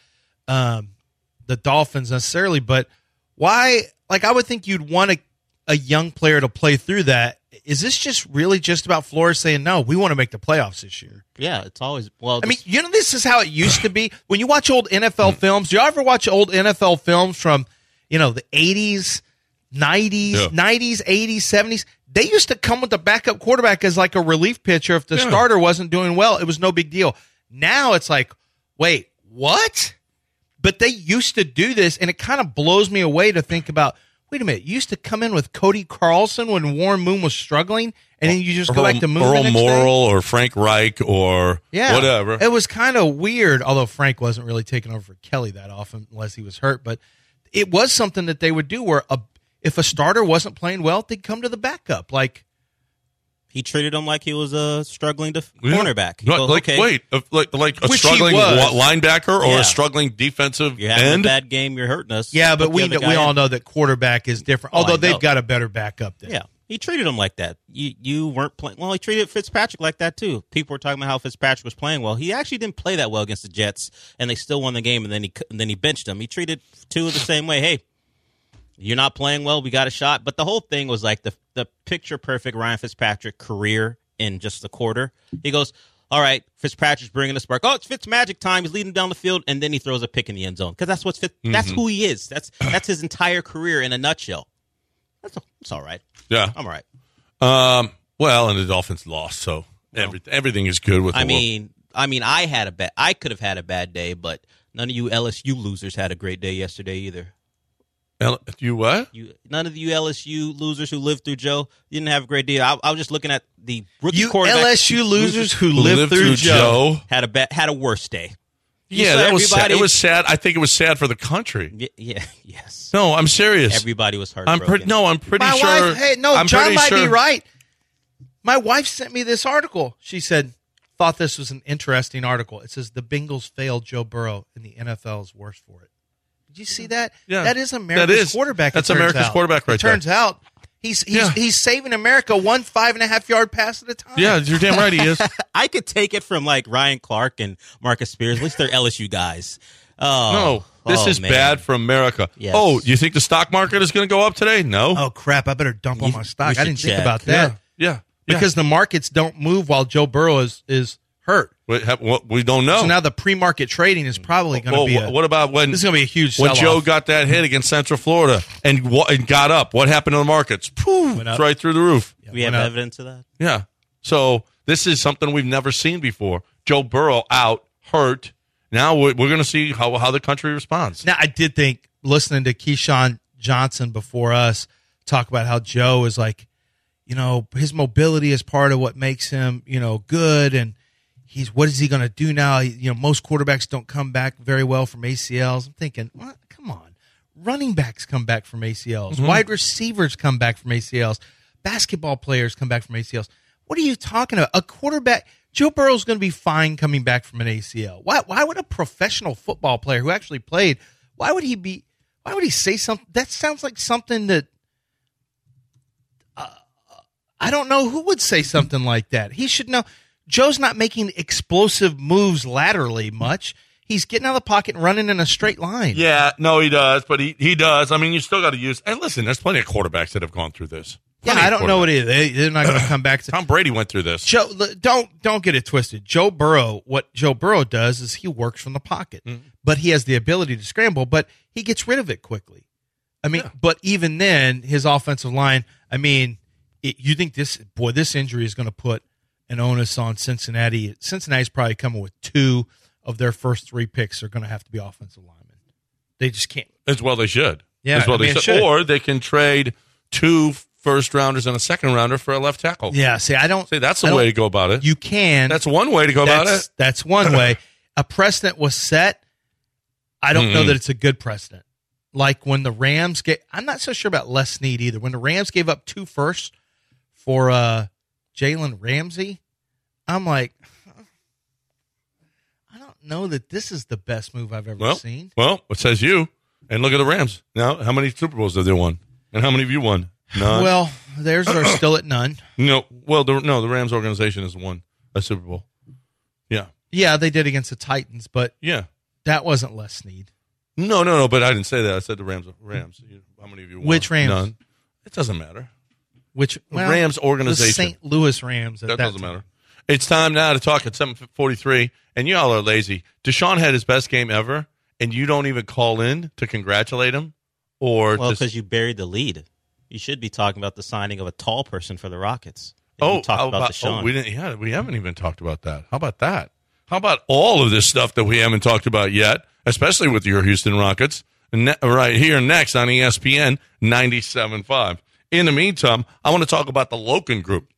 the Dolphins necessarily, but why, like, I would think you'd want a young player to play through that. Is this just really just about Flores saying, no, we want to make the playoffs this year? Yeah, it's always, well, I mean, this is how it used to be. When you watch old NFL films, do you ever watch old NFL films from, the 80s, 90s, 80s, 70s? They used to come with the backup quarterback as like a relief pitcher. If the starter wasn't doing well, it was no big deal. Now it's like, wait, what? But they used to do this, and it kind of blows me away to think about, wait a minute, you used to come in with Cody Carlson when Warren Moon was struggling, and then you just go back to Moon Earl the next Morrell day? or Frank Reich or whatever. It was kind of weird, although Frank wasn't really taking over for Kelly that often unless he was hurt. But it was something that they would do where if a starter wasn't playing well, they'd come to the backup. Like, he treated him like he was a struggling cornerback. He goes, like a Which struggling he was. linebacker or Yeah. a struggling defensive You're having end. a bad game, you're hurting us. yeah, but Put the we other guy all in. know that quarterback is different, Oh, although I they've know. got a better backup than. Yeah, he treated him like that. You weren't playing well. He treated Fitzpatrick like that too. People were talking about how Fitzpatrick was playing well. He actually didn't play that well against the Jets, and they still won the game. And then he benched him. He treated Tua the same way. Hey, you're not playing well. We got a shot. But the whole thing was like the picture perfect Ryan Fitzpatrick career in just the quarter. He goes, all right, Fitzpatrick's bringing the spark. Oh, it's Fitzmagic time. He's leading down the field, and then he throws a pick in the end zone because that's that's who he is. That's his entire career in a nutshell. That's all right. Yeah. I'm all right. Well, and the Dolphins lost, so everything is good with the world. I could have had a bad day, but none of you LSU losers had a great day yesterday either. You what? None of you LSU losers who lived through Joe didn't have a great day. I was just looking at the rookie You quarterback. LSU losers who lived through Joe. had a worse day. Yeah, that was sad. It was sad. I think it was sad for the country. Yes. No, I'm serious. Everybody was I'm heartbroken. pretty My sure. wife, hey, no, I'm John pretty might be sure- right. My wife sent me this article. She said, thought this was an interesting article. It says the Bengals failed Joe Burrow and the NFL is worse for it. Did you see that? Yeah. That is America's quarterback. That's it turns America's out. quarterback right It turns there. out he's saving America 1 5.5-yard pass at a time. Yeah, you're damn right he is. I could take it from like Ryan Clark and Marcus Spears. At least they're LSU guys. No, this is man. bad for America. Yes. Oh, you think the stock market is going to go up today? No. Oh, crap. I better dump on my stock. I should didn't think check. about that. Yeah. Because the markets don't move while Joe Burrow is hurt. We don't know. So now the pre-market trading is probably going to be what about when this is going to be a huge when sell-off. Joe got that hit against Central Florida and got up? What happened to the markets? Poof, up. it's right through the roof. We have evidence of that. Yeah. So this is something we've never seen before. Joe Burrow out, hurt. Now we're going to see how the country responds. Now, I did think, listening to Keyshawn Johnson before us talk about how Joe is like, his mobility is part of what makes him, good. And what is he going to do now? Most quarterbacks don't come back very well from ACLs. I'm thinking, what? Come on. Running backs come back from ACLs. Mm-hmm. Wide receivers come back from ACLs. Basketball players come back from ACLs. What are you talking about? A quarterback, Joe Burrow's going to be fine coming back from an ACL. Why would a professional football player who actually played, why would he say something? That sounds like something that, I don't know who would say something like that. He should know. Joe's not making explosive moves laterally much. He's getting out of the pocket and running in a straight line. Yeah, no, he does, but he does. I mean, you still got to use. And listen, there's plenty of quarterbacks that have gone through this. Yeah, I don't know what it is. They're not going to come back to. Tom Brady went through this. Joe, don't get it twisted. What Joe Burrow does is he works from the pocket, but he has the ability to scramble, but he gets rid of it quickly. I mean, but even then, his offensive line. I mean, you think this injury is going to put an onus on Cincinnati? Cincinnati's probably coming with 2 of their first 3 picks are going to have to be offensive linemen. They just can't. As well they should. Yeah, As well I mean, they it should. Or they can trade 2 first-rounders and a second-rounder for a left tackle. Yeah, see, that's the way to go about it. You can. That's one way to go about it. That's one way. A precedent was set. I don't know that it's a good precedent. Like when the Rams I'm not so sure about Les Snead either. When the Rams gave up 2 firsts for Jalen Ramsey, I'm like, I don't know that this is the best move I've ever seen. Well, it says you. And look at the Rams. Now, how many Super Bowls have they won? And how many have you won? None. Well, theirs are still at none. No. Well, the Rams organization has won a Super Bowl. Yeah. Yeah, they did against the Titans, but Yeah. that wasn't Les Snead. No. But I didn't say that. I said the Rams. How many of you won? Which Rams? None. It doesn't matter. Which Rams organization. The St. Louis Rams. That doesn't matter. It's time now to talk at 7:43, and y'all are lazy. Deshaun had his best game ever, and you don't even call in to congratulate him? Well, because you buried the lead. You should be talking about the signing of a tall person for the Rockets. Oh, talk about Deshaun. we didn't. Yeah, we haven't even talked about that. How about that? How about all of this stuff that we haven't talked about yet, especially with your Houston Rockets? Right here next on ESPN 97.5. In the meantime, I want to talk about the Loken Group.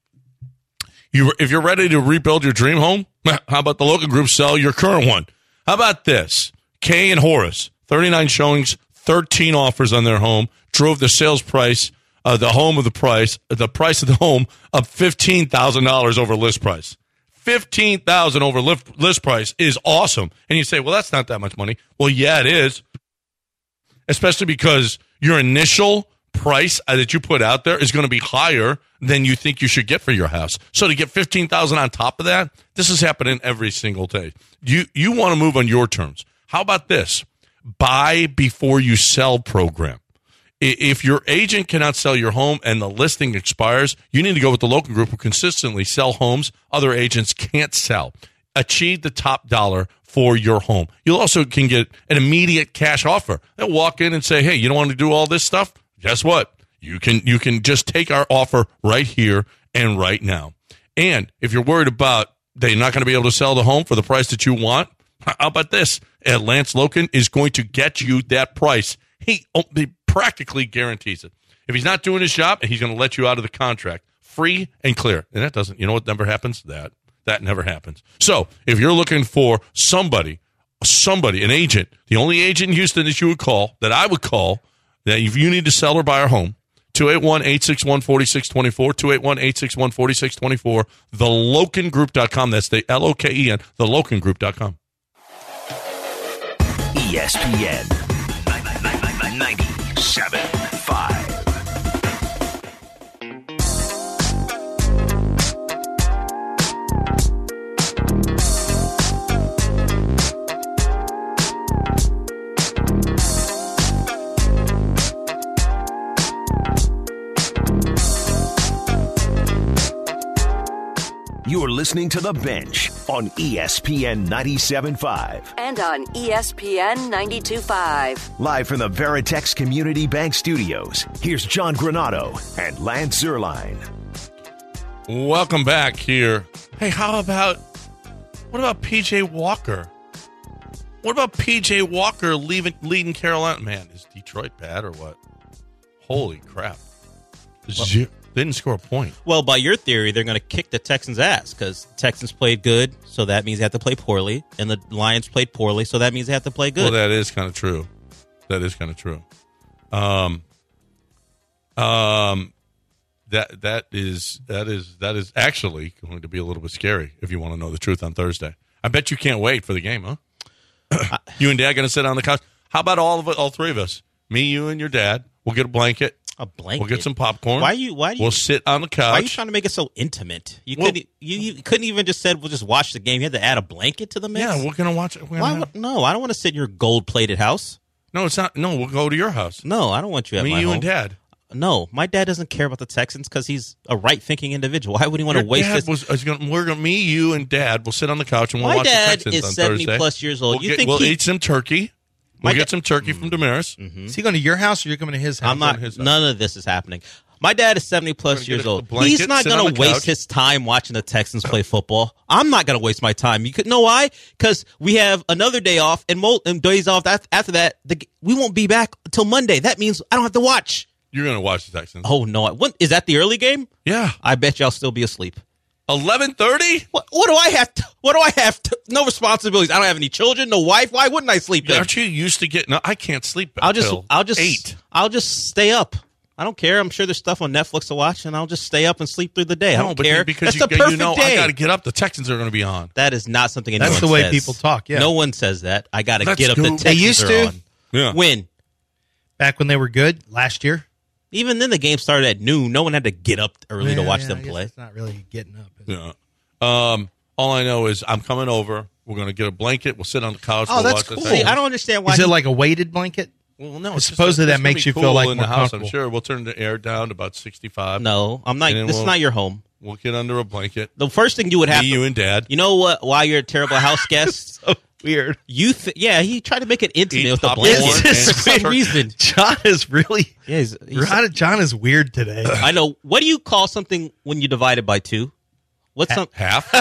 If you're ready to rebuild your dream home, how about the Loken Group sell your current one? How about this? Kay and Horace, 39 showings, 13 offers on their home, drove the sales price, the price of the home up $15,000 over list price. $15,000 over list price is awesome. And you say, well, that's not that much money. Well, yeah, it is. Especially because your initial price that you put out there is going to be higher than you think you should get for your house. So to get $15,000 on top of that, this is happening every single day. You want to move on your terms. How about this? Buy before you sell program. If your agent cannot sell your home and the listing expires, you need to go with the Loken Group who consistently sell homes other agents can't sell. Achieve the top dollar for your home. You also can get an immediate cash offer. They'll walk in and say, hey, you don't want to do all this stuff? Guess what? You can just take our offer right here and right now. And if you're worried about they're not going to be able to sell the home for the price that you want, how about this? Lance Loken is going to get you that price. He practically guarantees it. If he's not doing his job, he's going to let you out of the contract free and clear. And that doesn't, you know what never happens? That never happens. So if you're looking for somebody, an agent, the only agent in Houston that you would call, that I would call, that if you need to sell or buy our home, 281-861-4624, 281-861-4624, thelokengroup.com. That's the L-O-K-E-N, thelokengroup.com. ESPN 97.5. You're listening to The Bench on ESPN 97.5. And on ESPN 92.5. Live from the Veritex Community Bank Studios, here's John Granado and Lance Zierlein. Welcome back here. Hey, what about P.J. Walker? What about P.J. Walker leading Carolina? Man, is Detroit bad or what? Holy crap. They didn't score a point. Well, by your theory, they're going to kick the Texans' ass because the Texans played good, so that means they have to play poorly, and the Lions played poorly, so that means they have to play good. Well, that is kind of true. That is kind of true. That is actually going to be a little bit scary if you want to know the truth on Thursday. I bet you can't wait for the game, huh? You and Dad going to sit on the couch? How about all three of us? Me, you, and your dad. We'll get a blanket. A blanket. We'll get some popcorn. Why you? We'll sit on the couch. Why are you trying to make it so intimate? You couldn't even just said we'll just watch the game. You had to add a blanket to the mix. Yeah, we're gonna watch it. No, I don't want to sit in your gold-plated house. No, it's not. No, we'll go to your house. No, I don't want you at my home. Me, you, and Dad. No, my dad doesn't care about the Texans because he's a right-thinking individual. Why would he want to waste this? Me, you, and Dad will sit on the couch and we'll watch the Texans on Thursday. My dad is 70-plus years old. We'll eat some turkey. We'll get some turkey from Damaris. Mm-hmm. Is he going to your house or you're coming to his house? None of this is happening. My dad is 70-plus years old. He's not going to waste his time watching the Texans play football. I'm not going to waste my time. You could know why? Because we have another day off and days off after that. We won't be back until Monday. That means I don't have to watch. You're going to watch the Texans. Oh, no. Is that the early game? Yeah. I bet you I'll still be asleep. 11:30? What do I have to? No responsibilities. I don't have any children, no wife. Why wouldn't I sleep then? Aren't you used to get? No, I can't sleep until 8. I'll just stay up. I don't care. I'm sure there's stuff on Netflix to watch, and I'll just stay up and sleep through the day. I don't care. Because that's the perfect day. I got to get up. The Texans are going to be on. That is not something anyone says. That's the way people talk, yeah. No one says that. I got to get up. The Texans they used are to. on. Yeah. When? Back when they were good, last year. Even then, the game started at noon. No one had to get up early to watch them I guess play. It's not really getting up. Is it? Yeah. All I know is I'm coming over. We're going to get a blanket. We'll sit on the couch. Oh, we'll that's watch cool. this See, thing. I don't understand why. Is it like a weighted blanket? Well, no. Supposedly that makes you feel like in more the house. I'm comfortable. sure. We'll turn the air down to about 65. No, I'm not. And then This is not your home. We'll get under a blanket. The first thing you would have Me, to, you, and Dad. you know what? Why you're a terrible house guest? So weird. He tried to make it intimate Eat with the popcorn blanket. and For some turkey. reason. John is really. Yeah, John is weird today. I know. What do you call something when you divide it by 2? What's some? Half?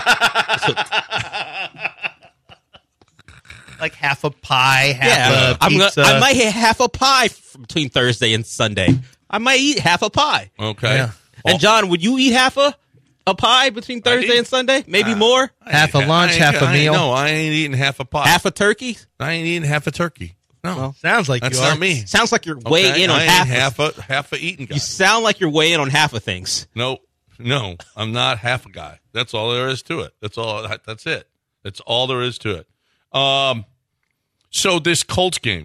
Like half a pie, half a pizza. I might hit half a pie between Thursday and Sunday. I might eat half a pie. Okay. Yeah. And John, would you eat half a pie between Thursday and Sunday? Maybe more? half a lunch, half a meal. No, I ain't eating half a pie. Half a turkey? I ain't eating half a turkey. No. Well, Sounds like That's you are. not me. Sounds like you're way Okay? in on I ain't half a eating guy. You sound like you're way in on half of things. No, I'm not half a guy. That's all there is to it. That's it. That's all there is to it. So this Colts game,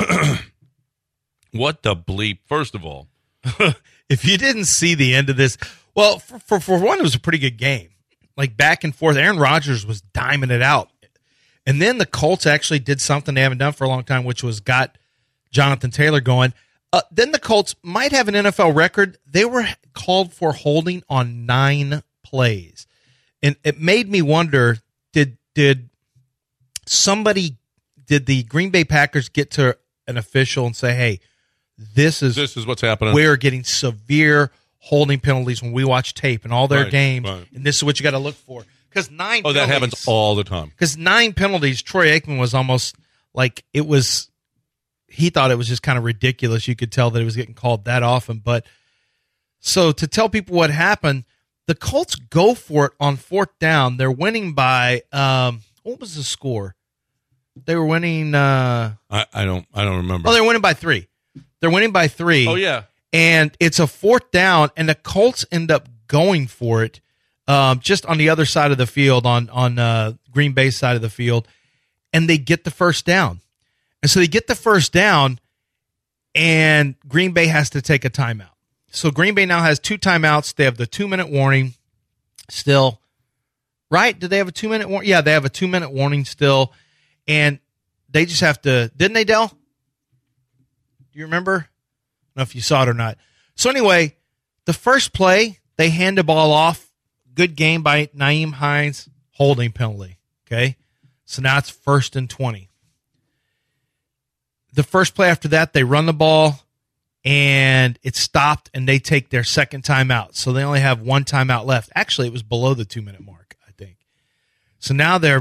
what the bleep? First of all, If you didn't see the end of this, well, for one, it was a pretty good game. Like back and forth. Aaron Rodgers was diming it out. And then the Colts actually did something they haven't done for a long time, which was got Jonathan Taylor going. Then the Colts might have an NFL record. They were called for holding on 9 plays. And it made me wonder, did the Green Bay Packers get to an official and say, hey, this is what's happening. we're getting severe holding penalties when we watch tape and all their Right, games, right. and this is what you got to look for. Because 9 Oh, that penalties, happens all the time. Because 9 penalties, Troy Aikman was almost like it was. He thought it was just kind of ridiculous. You could tell that it was getting called that often. But so to tell people what happened, the Colts go for it on 4th down. They're winning by what was the score? They were winning. I don't remember. Oh, they're winning by 3. They're winning by 3. Oh yeah. And it's a 4th down, and the Colts end up going for it just on the other side of the field, on Green Bay's side of the field, and they get the first down. And so they get the first down, and Green Bay has to take a timeout. So Green Bay now has 2 timeouts. They have the 2-minute warning still. Right? Did they have a 2-minute warning? Yeah, they have a 2-minute warning still. And they just have to – didn't they, Del? Do you remember? I don't know if you saw it or not. So anyway, the first play, they hand the ball off. Good game by Nyheim Hines, holding penalty. Okay? So now it's 1st and 20. The first play after that, they run the ball, and it's stopped, and they take their second timeout. So they only have 1 timeout left. Actually, it was below the 2-minute mark, I think. So now they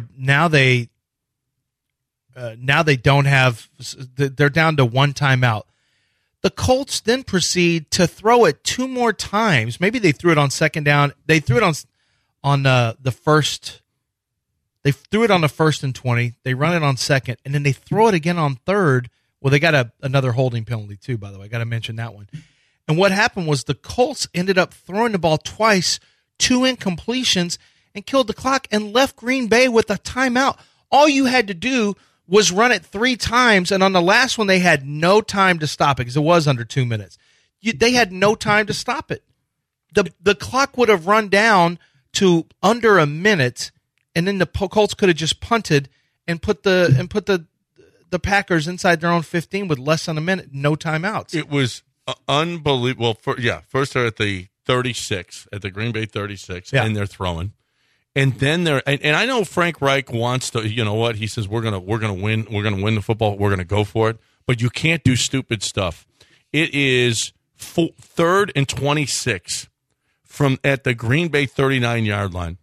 don't have. They're down to 1 timeout. The Colts then proceed to throw it 2 more times. Maybe they threw it on 2nd down. They threw it on the first. They threw it on the 1st and 20. They run it on 2nd, and then they throw it again on 3rd. Well, they got another holding penalty too, by the way. I got to mention that one. And what happened was the Colts ended up throwing the ball twice, 2 incompletions, and killed the clock and left Green Bay with a timeout. All you had to do was run it 3 times, and on the last one, they had no time to stop it because it was under 2 minutes. They had no time to stop it. The clock would have run down to under a minute, and then the Colts could have just punted and put the Packers inside their own 15 with less than a minute, no timeouts. It was unbelievable. First they're at the 36, at the Green Bay 36, and they're throwing. And then and I know Frank Reich wants to, you know what, he says we're gonna win the football, we're gonna go for it, but you can't do stupid stuff. It is 3rd and 26 from at the Green Bay 39-yard line.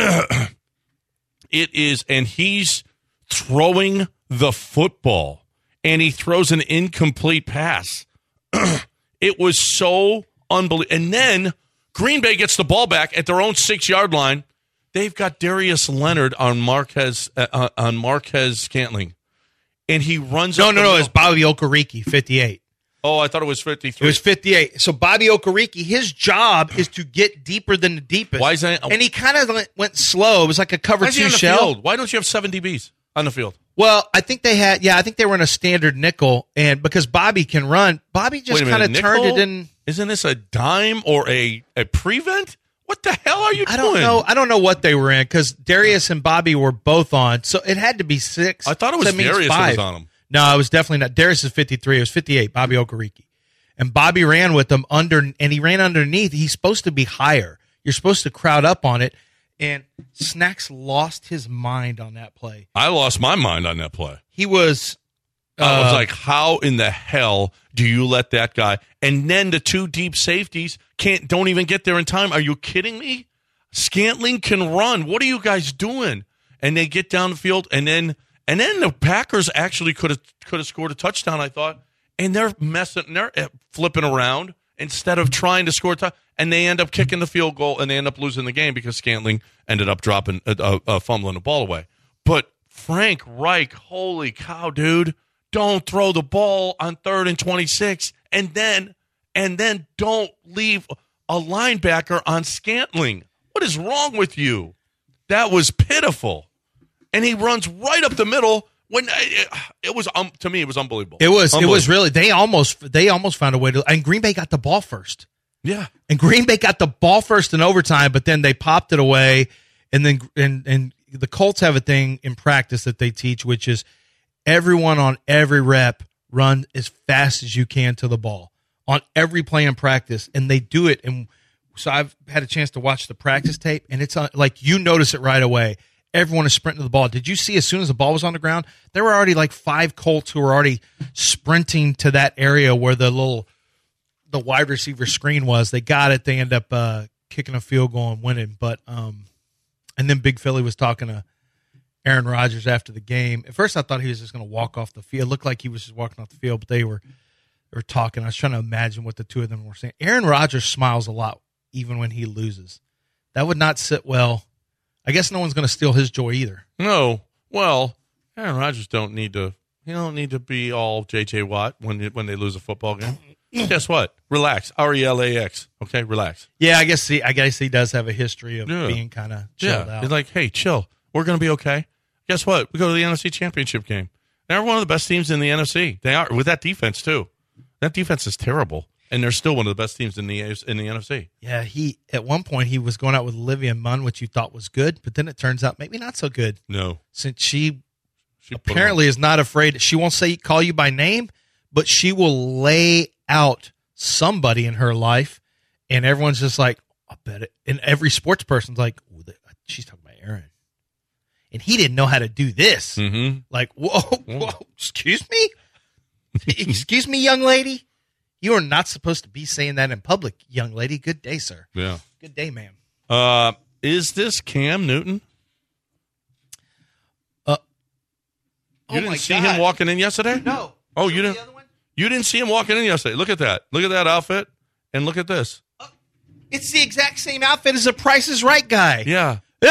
It is, and he's throwing the football, and he throws an incomplete pass. It was so unbelievable. And then Green Bay gets the ball back at their own 6-yard line. They've got Darius Leonard on Marquez Scantling, and he runs. No, it's Bobby Okereke, 58. Oh, I thought it was 53. It was 58. So Bobby Okereke, his job is to get deeper than the deepest. Why is that? And he kind of went slow. It was like a cover 2 shell. Why don't you have 7 DBs? on the field? Well, I think they were in a standard nickel, and because Bobby can run, Bobby just kind of turned it in. Isn't this a dime or a prevent? What the hell are you doing? I don't know what they were in because Darius and Bobby were both on, so it had to be 6. I thought it was Darius who was on them. No, it was definitely not. Darius is 53. It was 58, Bobby Okereke. And Bobby ran with them and he ran underneath. He's supposed to be higher. You're supposed to crowd up on it. And Snacks lost his mind on that play. I lost my mind on that play. He was... I was like, how in the hell do you let that guy? And then the 2 deep safeties don't even get there in time. Are you kidding me? Scantling can run. What are you guys doing? And they get down the field, and then the Packers actually could have scored a touchdown, I thought. And they're flipping around instead of trying to score a touchdown. And they end up kicking the field goal, and they end up losing the game because Scantling ended up fumbling the ball away. But Frank Reich, holy cow, dude. Don't throw the ball on 3rd and 26, and then don't leave a linebacker on Scantling. What is wrong with you? That was pitiful. And he runs right up the middle. When it was to me, it was unbelievable. It was really. They almost found a way to. And Green Bay got the ball first. Yeah, and Green Bay got the ball first in overtime, but then they popped it away. And then and the Colts have a thing in practice that they teach, which is everyone on every rep run as fast as you can to the ball on every play in practice, and they do it. And so I've had a chance to watch the practice tape, and it's like you notice it right away. Everyone is sprinting to the ball. Did you see as soon as the ball was on the ground, there were already like 5 Colts who were already sprinting to that area where the wide receiver screen was. They got it. They end up kicking a field goal and winning. But and then Big Philly was talking to Aaron Rodgers after the game. At first, I thought he was just going to walk off the field. It looked like he was just walking off the field, but they were talking. I was trying to imagine what the two of them were saying. Aaron Rodgers smiles a lot, even when he loses. That would not sit well. I guess no one's going to steal his joy either. No. Well, Aaron Rodgers don't need to be all J.J. Watt when they lose a football game. Guess what? Relax. RELAX. Okay, relax. Yeah, I guess he does have a history of being kind of chilled out. He's like, hey, chill. We're going to be okay. Guess what? We go to the NFC Championship game. They're one of the best teams in the NFC. They are, with that defense, too. That defense is terrible, and they're still one of the best teams in the NFC. Yeah, at one point, he was going out with Olivia Munn, which you thought was good, but then it turns out maybe not so good. No. Since she apparently is not afraid. She won't call you by name, but she will lay out somebody in her life, and everyone's just like, I bet it. And every sports person's like, she's talking about Aaron. And he didn't know how to do this. Mm-hmm. Like, whoa, excuse me? Excuse me, young lady? You are not supposed to be saying that in public, young lady. Good day, sir. Yeah. Good day, ma'am. Is this Cam Newton? You didn't see him walking in yesterday? No. Oh, you didn't? You didn't see him walking in yesterday. Look at that. Look at that outfit, and look at this. It's the exact same outfit as a Price is Right guy. Yeah. He's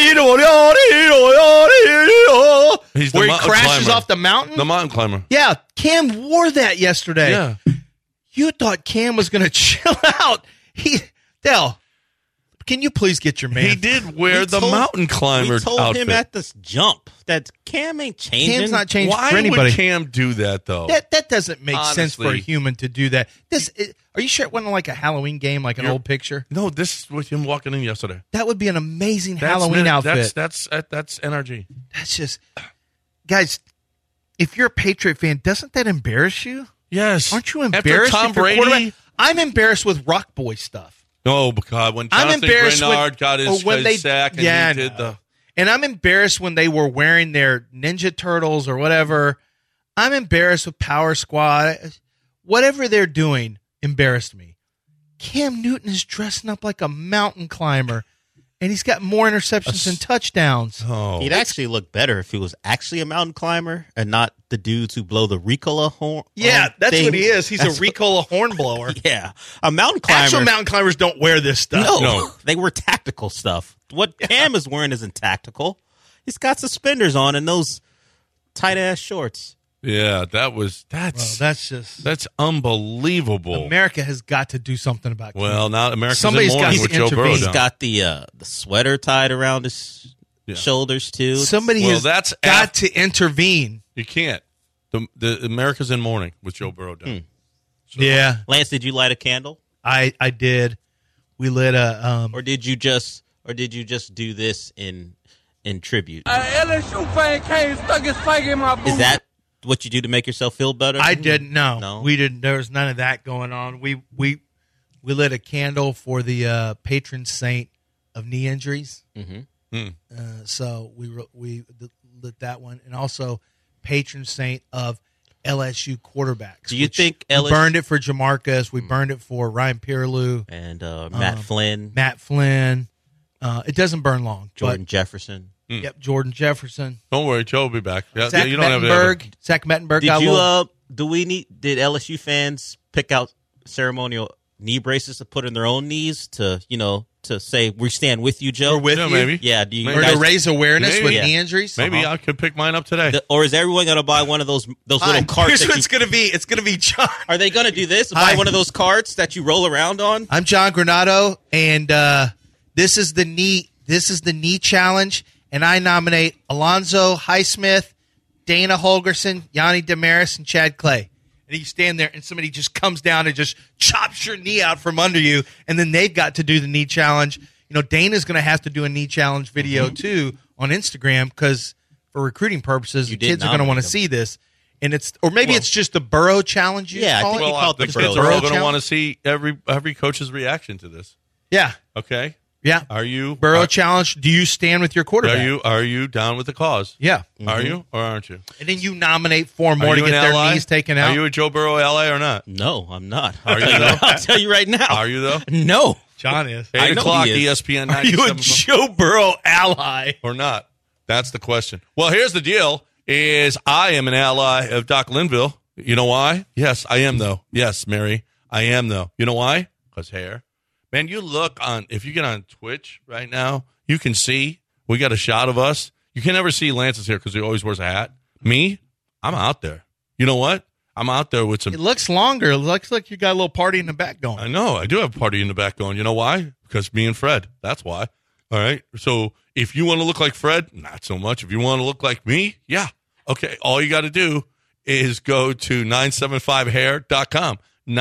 where he crashes off the mountain? The mountain climber. Yeah, Cam wore that yesterday. Yeah. You thought Cam was going to chill out. Dell, can you please get your man? He did wear the mountain climber outfit. We told him at this jump that Cam ain't changing. Cam's not changing Why for anybody. would Cam do that, though? That doesn't make sense for a Honestly. human to do that. Are you sure it wasn't like a Halloween game, like an old picture? No, this was him walking in yesterday. That would be an amazing Halloween outfit. That's NRG. That's just, guys, if you're a Patriot fan, doesn't that embarrass you? Yes. Aren't you embarrassed? After Tom if your Brady? quarterback- I'm embarrassed with Rock Boy stuff. Oh, God. When I'm Jonathan embarrassed Grenard got his sack and I he did know. the... And I'm embarrassed when they were wearing their Ninja Turtles or whatever. I'm embarrassed with Power Squad. Whatever they're doing embarrassed me. Cam Newton is dressing up like a mountain climber, and he's got more interceptions than touchdowns. Oh. He'd actually look better if he was actually a mountain climber and not the dudes who blow the Ricola horn. Yeah, that's thing. what he is. He's a Ricola horn blower. Yeah. A mountain climber. Actual mountain climbers don't wear this stuff. No, they were tactical stuff. What Cam is wearing isn't tactical. He's got suspenders on and those tight-ass shorts. Yeah, that's unbelievable. America has got to do something about Cam. Well, now America's Somebody's in got mourning to with Joe intervene. Burrow He's down. got the sweater tied around his shoulders too. Somebody has got to intervene. You can't. The America's in mourning with Joe Burrow down. So, yeah. Lance, did you light a candle? I did. We lit a or did you just do this in tribute? LSU fan came stuck his flag in my boot. Is that what you do to make yourself feel better? I didn't know. No. We didn't. There was none of that going on. We lit a candle for the patron saint of knee injuries. So we lit that one, and also patron saint of LSU quarterbacks. Do you think we burned it for Jamarcus? We burned it for Ryan Pierlou and Matt Flynn. Matt Flynn. It doesn't burn long. Jordan Jefferson. Yep, Jordan Jefferson. Don't worry, Joe will be back. Yeah, Zach you don't Mettenberg. Zach Mettenberg. Did LSU fans pick out ceremonial knee braces to put in their own knees to say we stand with you, Joe? We're with you. Maybe. Yeah. To raise awareness with knee injuries. Maybe I could pick mine up today. Or is everyone going to buy one of those little carts? Here's what it's going to be. It's going to be John. Are they going to do this? Buy one of those carts that you roll around on? I'm John Granado, and this is the knee challenge, and I nominate Alonzo Highsmith, Dana Holgerson, Yanni Damaris, and Chad Clay. And you stand there, and somebody just comes down and just chops your knee out from under you, and then they've got to do the knee challenge. Dana's going to have to do a knee challenge video, too, on Instagram, because for recruiting purposes, the kids are going to want to see this. And it's just the Burrow challenge. I think you called the the kids Burrow are all going to challenge. want to see every coach's reaction to this. Yeah. Okay. Yeah. Are you Burrow challenge? Do you stand with your quarterback? Are you down with the cause? Yeah. Are you or aren't you? And then you nominate 4 more to get their knees taken out. Are you a Joe Burrow ally or not? No, I'm not. Are you though? I'll tell you right now. Are you though? No. John is. 8 know o'clock, he is. ESPN Are you a 97.5 Joe Burrow ally? or not? That's the question. Well, here's the deal: is I am an ally of Doc Linville. You know why? Yes, I am though. Yes, Mary, I am though. You know why? Because hair. Man, you look if you get on Twitch right now, you can see we got a shot of us. You can never see Lance's hair because he always wears a hat. Me, I'm out there. You know what? I'm out there with some. It looks longer. It looks like you got a little party in the back going. I know. I do have a party in the back going. You know why? Because me and Fred. That's why. All right. So if you want to look like Fred, not so much. If you want to look like me, yeah. Okay. All you got to do is go to 975hair.com.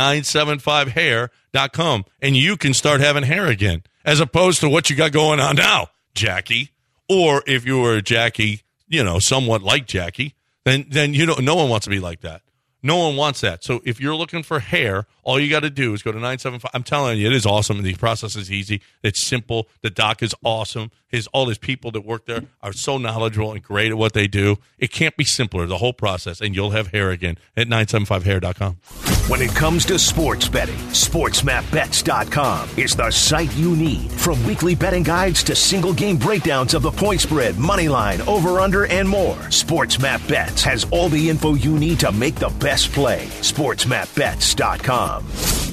975hair.com, and you can start having hair again, as opposed to what you got going on now, Jackie. Or if you were Jackie, somewhat like Jackie, then no one wants to be like that. No one wants that. So if you're looking for hair, all you got to do is go to 975. I'm telling you, it is awesome. The process is easy. It's simple. The doc is awesome. All his people that work there are so knowledgeable and great at what they do. It can't be simpler, the whole process, and you'll have hair again at 975hair.com. When it comes to sports betting, SportsMapBets.com is the site you need. From weekly betting guides to single game breakdowns of the point spread, money line, over-under, and more, SportsMapBets has all the info you need to make the best play. SportsMapBets.com.